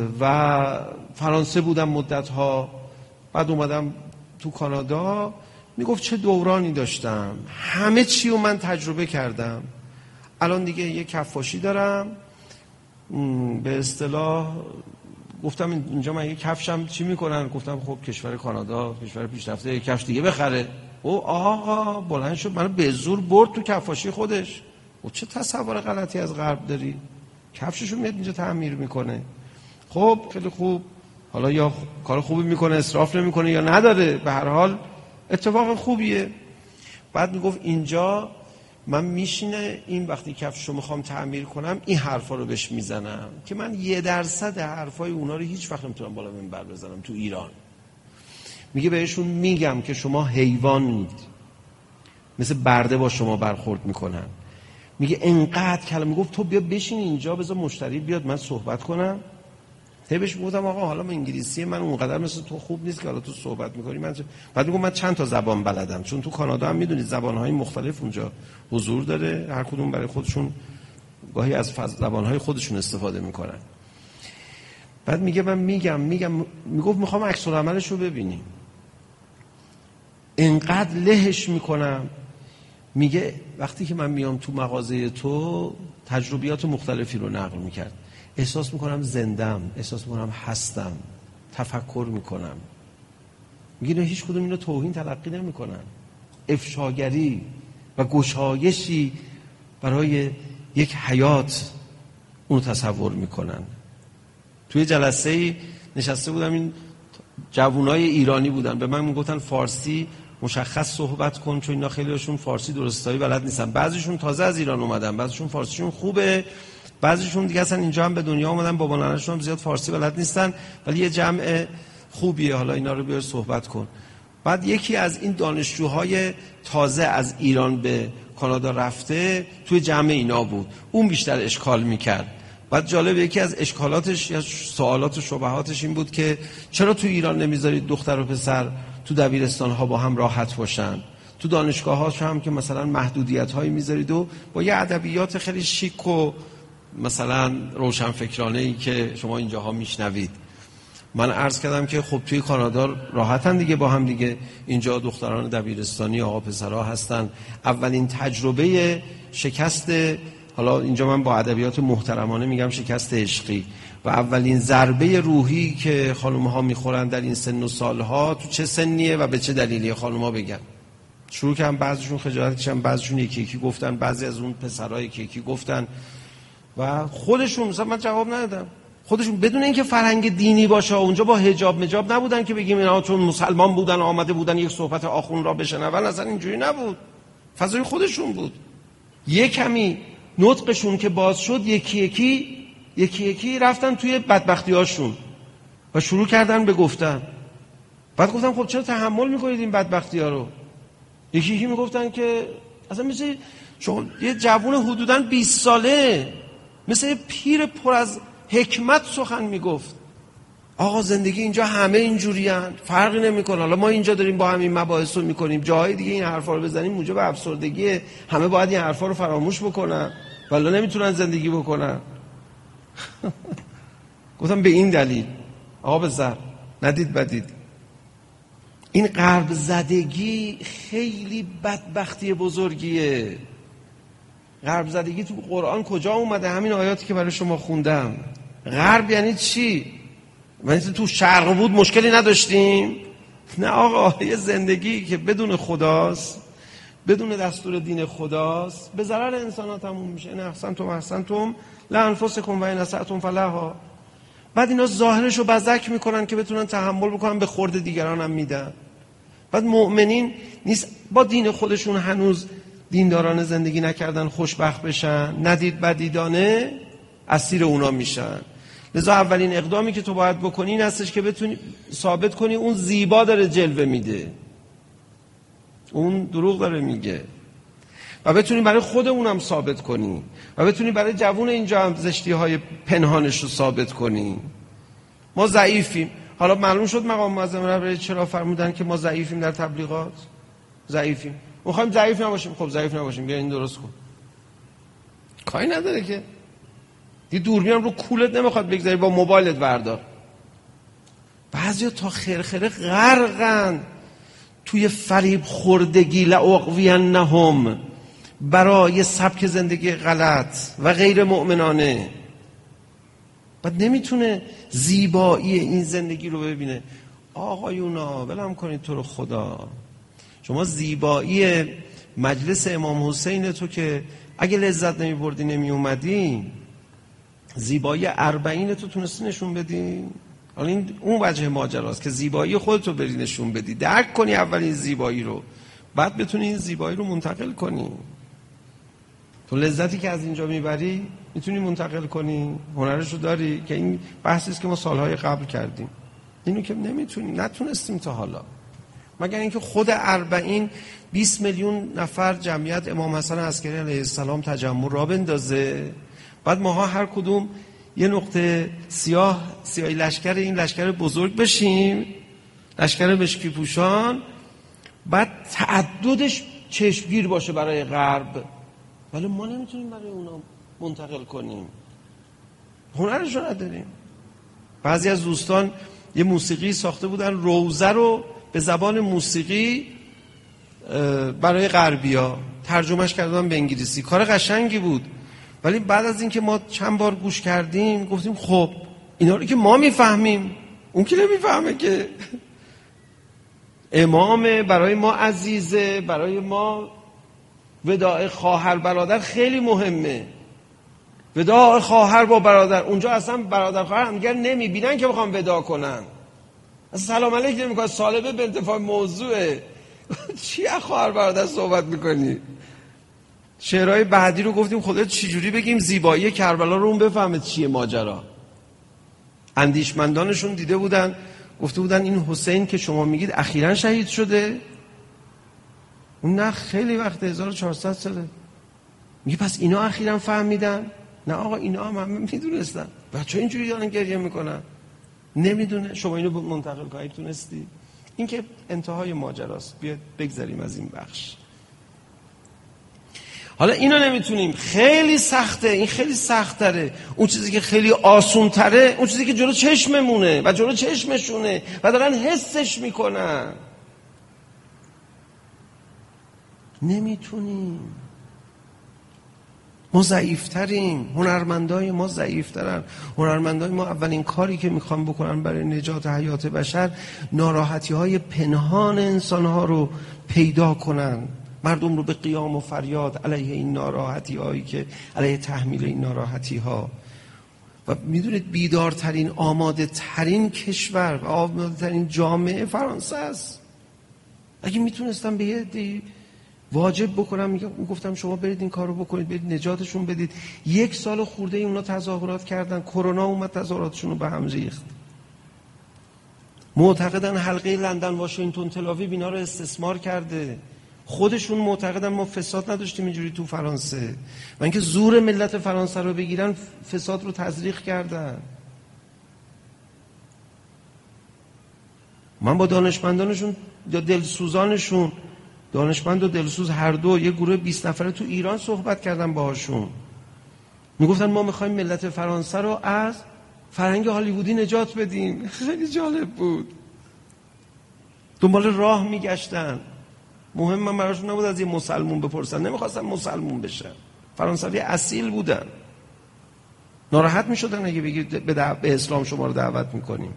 و فرانسه بودم مدت‌ها، بعد اومدم تو کانادا، میگفت چه دورانی داشتم، همه چی رو من تجربه کردم، الان دیگه یه کفاشی دارم، به اصطلاح گفتم اینجا من یه کفشم چی میکنن؟ گفتم خب کشور کانادا کشور پیشرفته، یه کفش دیگه بخره. او آقا بلند شد منو به زور برد تو کفاشی خودش. او چه تصور غلطی از غرب داری؟ کفششو میاد اینجا تعمیر میکنه. خب خیلی خوب، حالا یا کار خوبی میکنه اسراف نمیکنه یا نداره، به هر حال اتفاق خوبیه. بعد میگفت اینجا من میشینه این وقتی کفشو میخوام تعمیر کنم این حرفا رو بهش میزنم که من یه درصد حرفای اونا رو هیچ وقت نمیتونم بالا منبر بزنم تو ایران. میگه بهشون میگم که شما حیوانید، مثل برده با شما برخورد میکنن. میگه انقدر کلمه، میگفت تو بیا بشین اینجا بذار مشتری بیاد من صحبت کنم. تبش گفتم آقا حالا من انگلیسی من اونقدر مثل تو خوب نیست که حالا تو صحبت میکنی من. بعد میگم من چند تا زبان بلدم، چون تو کانادا هم میدونید زبانهای مختلف اونجا حضور داره، هر کدوم برای خودشون گاهی از زبانهای خودشون استفاده میکنن. بعد میگه من میگم میگم میگفت میخوام عکس العملش رو ببینیم. انقدر لهش میکنم. میگه وقتی که من میام تو مغازه تو تجربیات مختلفی رو نقل میکرد، احساس میکنم زندم، احساس میکنم هستم، تفکر میکنم. میگه هیچ کدوم اینو توهین تلقی نمیکنن، افشاگری و گشایشی برای یک حیات اونو تصور میکنن. توی جلسه نشسته بودم، این جوانای ایرانی بودن، به من میگفتن فارسی مشخص صحبت کن، چون اینا خیلیشون فارسی درستایی بلد نیستن. بعضیشون تازه از ایران اومدن، بعضیشون فارسیشون خوبه، بعضیشون دیگه اصلا اینجا هم به دنیا اومدن، بابا نانه‌شون هم زیاد فارسی بلد نیستن، ولی یه جمع خوبیه، حالا اینا رو بیار صحبت کن. بعد یکی از این دانشجوهای تازه از ایران به کانادا رفته توی جمع اینا بود، اون بیشتر اشکال میکرد. بعد جالب یکی از اشکالاتش یا سوالات و شبهاتش این بود که چرا تو ایران نمیذارید دختر و پسر تو دبیرستان ها با هم راحت باشن، تو دانشگاه هاش هم که مثلا محدودیت هایی میذارید و با یه ادبیات خیلی شیک و مثلا روشنفکرانه ای که شما اینجاها میشنوید. من عرض کردم که خب توی کانادا راحتن دیگه با هم دیگه، اینجا دختران دبیرستانی آقا پسرها هستن. اولین تجربه شکست، حالا اینجا من با ادبیات محترمانه میگم شکست عشقی، و اولین ضربه روحی که خانم‌ها میخورن در این سن و سالها تو چه سنیه و به چه دلیلیه خانم‌ها بگن. شروع کردن بعضیشون خجالت کشیدن، بعضیشون یکی یکی گفتن، بعضی از اون پسرها یکی یکی گفتن و خودشون مثلا من جواب ندادم، خودشون بدون اینکه فرهنگ دینی باشه، اونجا با حجاب مجاب نبودن که بگیم اینا چون مسلمان بودن آمده بودن یک صحبت آخوند را بشنون، اصلا اینجوری نبود، فضای خودشون بود. یک کمی نطقشون که باز شد یکی یکی یکی یکی رفتن توی بدبختی‌هاشون و شروع کردن به گفتن. بعد گفتم خب چرا تحمل میکنید این بدبختی‌ها رو؟ یکی یکی میگفتن که اصلا مثل چون یه جوون حدوداً بیست ساله مثل پیر پر از حکمت سخن میگفت. آقا زندگی اینجا همه اینجوریان، فرقی نمیکنه، حالا ما اینجا داریم با همین مباحث رو میکنیم، جاهای دیگه این حرفا رو بزنیم موجب افسردگی، همه باید این حرفا رو فراموش بکنن ولی نمیتونن زندگی بکنن. گفتم به این دلیل آقا بزر ندید بدید. این غرب زدگی خیلی بدبختی بزرگیه. غرب زدگی تو قرآن کجا اومده؟ همین آیاتی که برای شما خوندم. غرب یعنی چی؟ یعنی تو شرق بود مشکلی نداشتیم؟ نه آقا، یه زندگی که بدون خداست، بدون دستور دین خداست، به ضرر انسان ها تموم میشه. این احسنتم احسنتم لانفسکم و ان اسأتم فلها. بعد اینا ظاهرشو بزک میکنن که بتونن تحمل بکنن، به خورد دیگران هم میدن. بعد مؤمنین نیست با دین خودشون هنوز دیندارانه زندگی نکردن خوشبخت بشن، ندید بدیدانه اسیر اونا میشن. لذا اولین اقدامی که تو باید بکنی این هستش که بتونی ثابت کنی اون زیبا داره جلوه میده، اون دروغ داره میگه، و بتونی برای خودمونم ثابت کنی و بتونی برای جوون اینجا هم زشتی های پنهانش رو ثابت کنی. ما ضعیفیم. حالا معلوم شد مقام معظم رهبری چرا فرمودن که ما ضعیفیم در تبلیغات. ضعیفیم، میخوایم ضعیف نباشیم. خب ضعیف نباشیم، بیا این درست کن. کاری نداره که دی دوربین هم رو کولت نمیخواد بگذاری، با موبایلت بردار. بعضیا تا خرخره غرقن توی فریب خوردگی لأغوینهم، برای سبک زندگی غلط و غیر مؤمنانه. بعد نمیتونه زیبایی این زندگی رو ببینه. آقایونا ولم کنید تو رو خدا، شما زیبایی مجلس امام حسین تو که اگه لذت نمی بردی نمی اومدی، زیبایی اربعین تو تونستی نشون بدی؟ حالا این اون وجه ماجراست که زیبایی خودتو بری نشون بدی، درک کنی اول این زیبایی رو، بعد بتونی این زیبایی رو منتقل کنی. تو لذتی که از اینجا میبری میتونی منتقل کنی، هنرش رو داری، که این بحثی است که ما سالهای قبل کردیم. اینو که نمیتونیم، نتونستیم تا حالا، مگر اینکه خود اربعین بیست میلیون نفر جمعیت امام حسن عسکری علیه السلام تجمع را بندازه، بعد ماها هر کدوم یه نقطه سیاه سیاهی لشکر این لشکر بزرگ بشیم، لشکر مشکی پوشان، بعد تعددش چشمگیر باشه برای غرب، ولی ما نمیتونیم برای اونا منتقل کنیم، هنرش رو نداریم. بعضی از دوستان یه موسیقی ساخته بودن، روزه رو به زبان موسیقی برای غربیا ترجمهش کردن به انگلیسی، کار قشنگی بود، ولی بعد از اینکه ما چند بار گوش کردیم گفتیم خب اینا رو که ما میفهمیم اون که نمیفهمه که. امام برای ما عزیزه، برای ما وداع خواهر برادر خیلی مهمه، وداع خواهر با برادر، اونجا اصلا برادر خواهر هم دیگر نمیبینن که بخوام وداع کنن، اصلا سلام علیک نمیکنن، سالبه به انتفاع موضوعه. چی از خواهر برادر صحبت میکنی؟ شعرهای بعدی رو گفتیم خدا چجوری بگیم زیبایی کربلا رو اون بفهمه چیه ماجرا. اندیشمندانشون دیده بودن، گفته بودن این حسین که شما میگید اخیراً شهید شده؟ اون نه، خیلی وقت، هزار و چهارصد ساله. میگه پس اینا اخیراً فهمیدن؟ نه آقا اینا هم همه میدونستن. بچه اینجوری دارن گریه میکنن؟ نمیدونه. شما اینو منتقل کنید تونستی؟ این که انتهای ماجراست. بیاد بگذاریم از این بخش. حالا اینو نمیتونیم، خیلی سخته، این خیلی سخت تره. اون چیزی که خیلی آسون تره، اون چیزی که جلو چشممونه و جلو چشمشونه و دارن حسش میکنن. نمیتونیم، ما ضعیفتریم، هنرمندای ما ضعیفترن. هنرمندای ما اولین کاری که میخوان بکنن برای نجات حیات بشر، ناراحتی های پنهان انسان ها رو پیدا کنن، مردم رو به قیام و فریاد علیه این ناراحتی هایی که علیه تحمیل این ناراحتی ها. و میدونید بیدارترین، آماده ترین کشور و آماده ترین جامعه فرانسه است. اگه میتونستم به یه دی واجب بکنم، میگم گفتم شما برید این کارو بکنید، برید نجاتشون بدید. یک سال خورده ای اونا تظاهرات کردن، کرونا اومد تظاهراتشون رو به هم ریخت. معتقدن حلقه لندن، واشنگتن، تل‌آویو اینا رو استثمار کرده. خودشون معتقدن ما فساد نداشتیم اینجوری تو فرانسه، و اینکه زور ملت فرانسه رو بگیرن فساد رو تزریق کردن. من با دانشمندانشون یا دلسوزانشون، دانشمند و دلسوز هر دو، یه گروه بیست نفره تو ایران صحبت کردم باهاشون. میگفتن ما میخوایم ملت فرانسه رو از فرهنگ هالیوودی نجات بدیم. خیلی جالب بود. دنبال راه میگشتن. مهم من براشون نبود از یه مسلمون بپرسن، نمیخواستن مسلمون بشن، فرانسوی اصیل بودن. ناراحت میشدن اگه بگید به, دع... به اسلام شما رو دعوت میکنیم.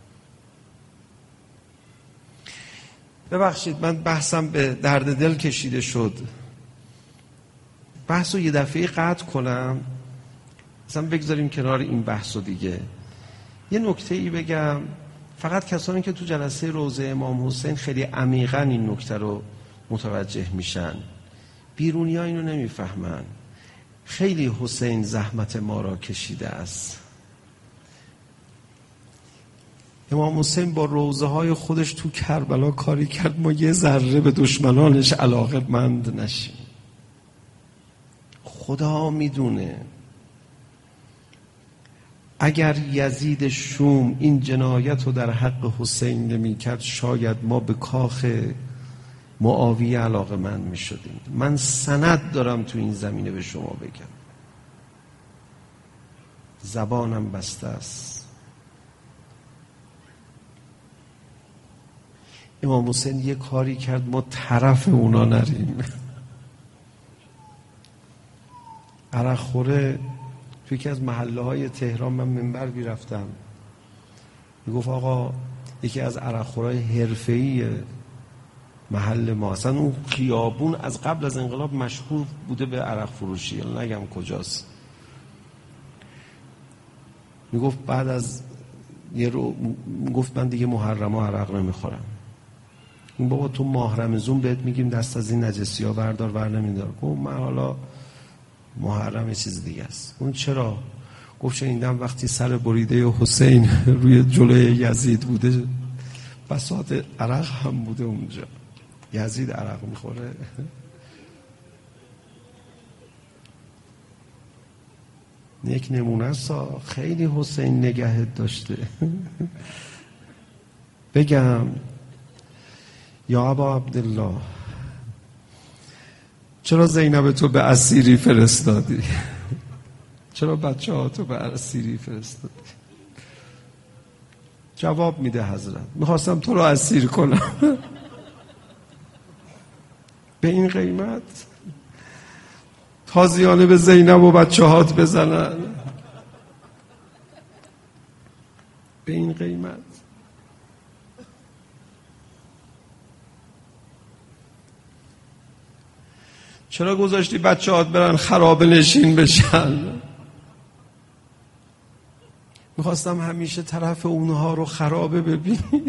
ببخشید من بحثم به درد دل کشیده شد. بحث رو یه دفعه قطع کنم، مثلا بگذاریم کنار این بحث رو دیگه. یه نکته ای بگم، فقط کسانی که تو جلسه روضه امام حسین خیلی عمیقاً این نکته رو متوجه میشن، بیرونی ها اینو نمیفهمن. خیلی حسین زحمت ما را کشیده است. امام حسین با روضه های خودش تو کربلا کاری کرد ما یه ذره به دشمنانش علاقه مند نشیم. خدا میدونه اگر یزید شوم این جنایت رو در حق حسین نمی کرد، شاید ما به کاخ معاویه علاقه مند می شدیم. من سند دارم تو این زمینه به شما بگم، زبانم بسته است. امام حسین یه کاری کرد ما طرف اونا نریم. عرق خوره توی یکی از محله های تهران من منبر بیرفتم، میگفت آقا یکی از عرق خورای حرفه‌ای محل ما، اصلا اون خیابون از قبل از انقلاب مشهور بوده به عرق فروشی، نگم کجاست. میگفت بعد از یه رو میگفت من دیگه محرم ها عرق نمیخورم. این بابا تو ماه رمضان بهت میگیم دست از این نجسی ها بردار ور نمیدار. گفت من حالا محرم یه چیز دیگه است. اون چرا؟ گفت شنیدم وقتی سر بریده حسین روی جلوی یزید بوده بساط عرق هم بوده اونجا، یزید عرق میخوره. یک نمونه سا خیلی حسین نگهت داشته. بگم یا ابا عبدالله چرا زینب تو به اسیری فرستادی؟ چرا بچه ها تو به اسیری فرستادی؟ جواب میده حضرت میخواستم تو رو اسیر کنم. به این قیمت تازیانه به زینب و بچه هات بزنن؟ به این قیمت؟ چرا گذاشتی بچه هات برن خرابه نشین بشن؟ میخواستم همیشه طرف اونها رو خرابه ببینی.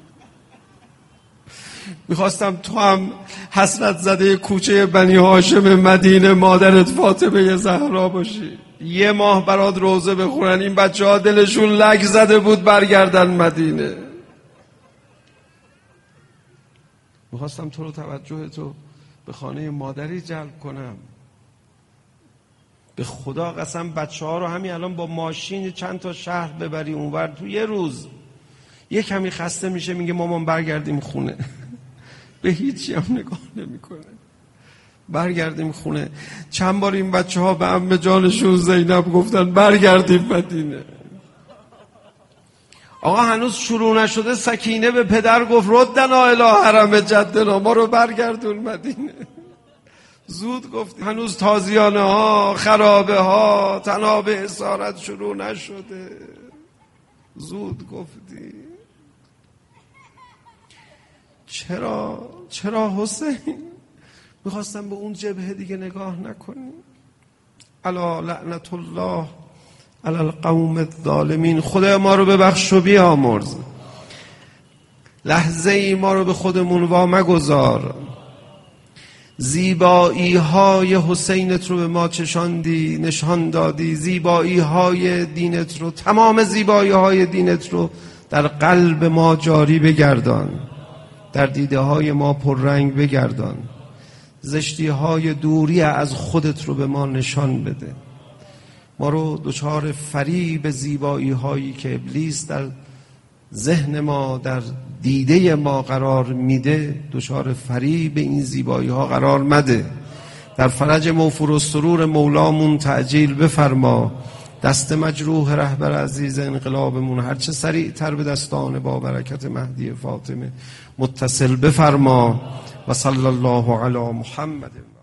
میخواستم تو هم حسرت زده کوچه بنی هاشم مدینه مادرت فاطمه زهرا باشی، یه ماه برات روزه بخورن، این بچه ها دلشون لگ زده بود برگردن مدینه. میخواستم تو رو توجه تو به خانه مادری جلب کنم. به خدا قسم بچه ها رو همین الان با ماشین چند تا شهر ببری اونور، تو یه روز یه کمی خسته میشه میگه مامان برگردیم خونه. به هیچی هم نگاه نمیکنه. برگردیم خونه. چند بار این بچه ها به عمه جانشون زینب گفتن برگردیم مدینه. آقا هنوز شروع نشده سکینه به پدر گفت ردنا الی حرم جدنا، ما رو برگردون مدینه. زود گفت هنوز تازیانه ها خرابه ها تناب اسارت شروع نشده. زود گفتی. چرا چرا حسین میخواستم به اون جبهه دیگه نگاه نکنی؟ الا لعنت الله علی القوم الظالمین. خدا ما رو ببخش و بیامرز. لحظه ای ما رو به خودمون وا مگذار. زیبایی های حسینت رو به ما چشاندی، نشان دادی. زیبایی های دینت رو، تمام زیبایی های دینت رو در قلب ما جاری بگردان، در دیده های ما پررنگ بگردان. زشتی های دوری از خودت رو به ما نشان بده. ما رو دچار فریب زیبایی هایی که ابلیس در ذهن ما در دیده ما قرار میده، دچار فریب این زیبایی ها قرار مده. در فرج موفور و سرور مولامون تعجیل بفرما. دست مجروح رهبر عزیز انقلابمون هرچه سریع تر به دستان با برکت مهدی فاطمه متصل بفرما. و صلی الله علی محمد.